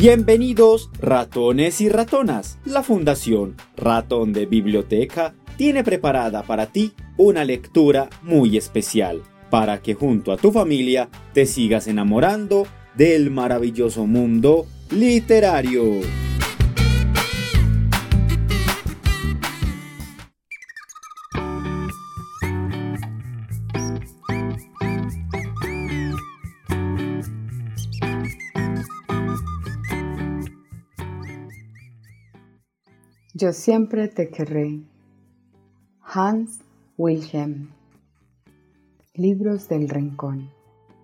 Bienvenidos ratones y ratonas. La Fundación Ratón de Biblioteca tiene preparada para ti una lectura muy especial para que junto a tu familia te sigas enamorando del maravilloso mundo literario. Yo siempre te querré. Hans Wilhelm. Libros del Rincón.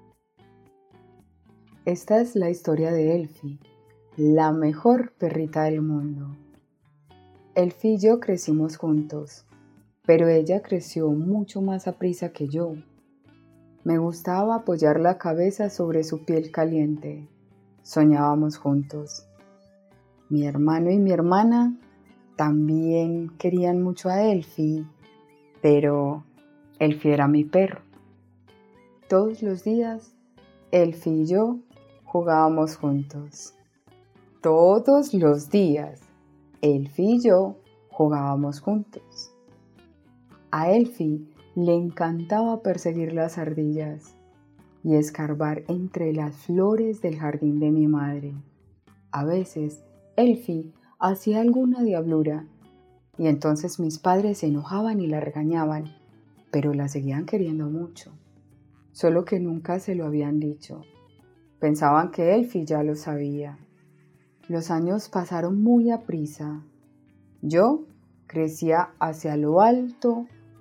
Esta es la historia de Elfie, la mejor perrita del mundo. Elfie y yo crecimos juntos, pero ella creció mucho más aprisa que yo. Me gustaba apoyar la cabeza sobre su piel caliente. Soñábamos juntos. Mi hermano y mi hermana también querían mucho a Elfie, pero Elfie era mi perro. Todos los días, Elfie y yo jugábamos juntos. Todos los días, Elfie y yo jugábamos juntos. A Elfie le encantaba perseguir las ardillas y escarbar entre las flores del jardín de mi madre. A veces, Elfie hacía alguna diablura y entonces mis padres se enojaban y la regañaban, pero la seguían queriendo mucho, solo que nunca se lo habían dicho. Pensaban que Elfie ya lo sabía. Los años pasaron muy aprisa. Yo crecía hacia lo alto,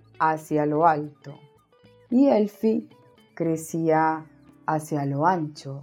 y Elfie crecía hacia lo ancho.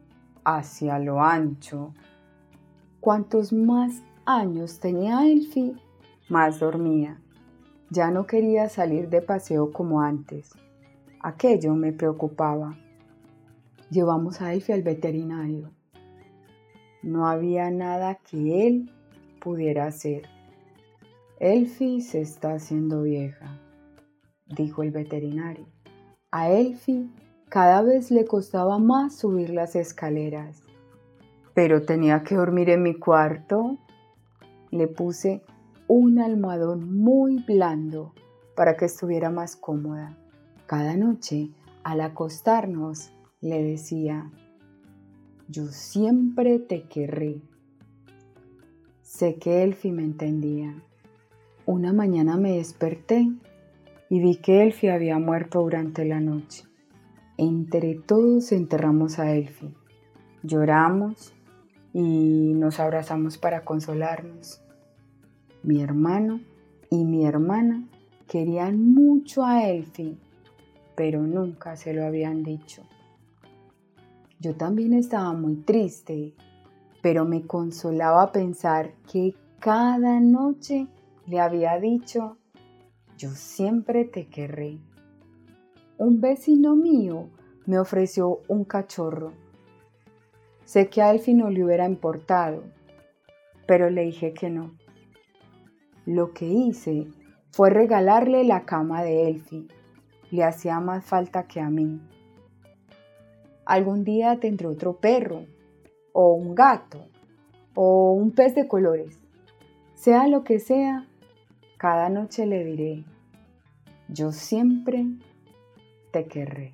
Cuantos más años tenía Elfie, más dormía. Ya no quería salir de paseo como antes. Aquello me preocupaba. Llevamos a Elfie al veterinario. No había nada que él pudiera hacer. Elfie se está haciendo vieja, dijo el veterinario. A Elfie cada vez le costaba más subir las escaleras. Pero tenía que dormir en mi cuarto. Le puse un almohadón muy blando para que estuviera más cómoda. Cada noche, al acostarnos, le decía: yo siempre te querré. Sé que Elfie me entendía. Una mañana me desperté y vi que Elfie había muerto durante la noche. Entre todos enterramos a Elfie. Lloramos y nos abrazamos para consolarnos. Mi hermano y mi hermana querían mucho a Elfie, pero nunca se lo habían dicho. Yo también estaba muy triste, pero me consolaba pensar que cada noche le había dicho: yo siempre te querré. Un vecino mío me ofreció un cachorro. Sé que a Elfie no le hubiera importado, pero le dije que no. Lo que hice fue regalarle la cama de Elfie. Le hacía más falta que a mí. Algún día tendré otro perro, o un gato, o un pez de colores. Sea lo que sea, cada noche le diré: yo siempre te querré.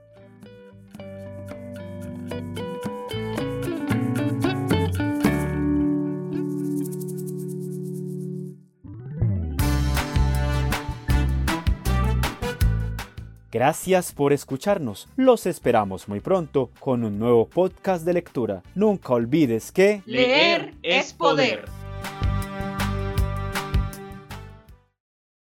Gracias por escucharnos. Los esperamos muy pronto con un nuevo podcast de lectura. Nunca olvides que leer es poder.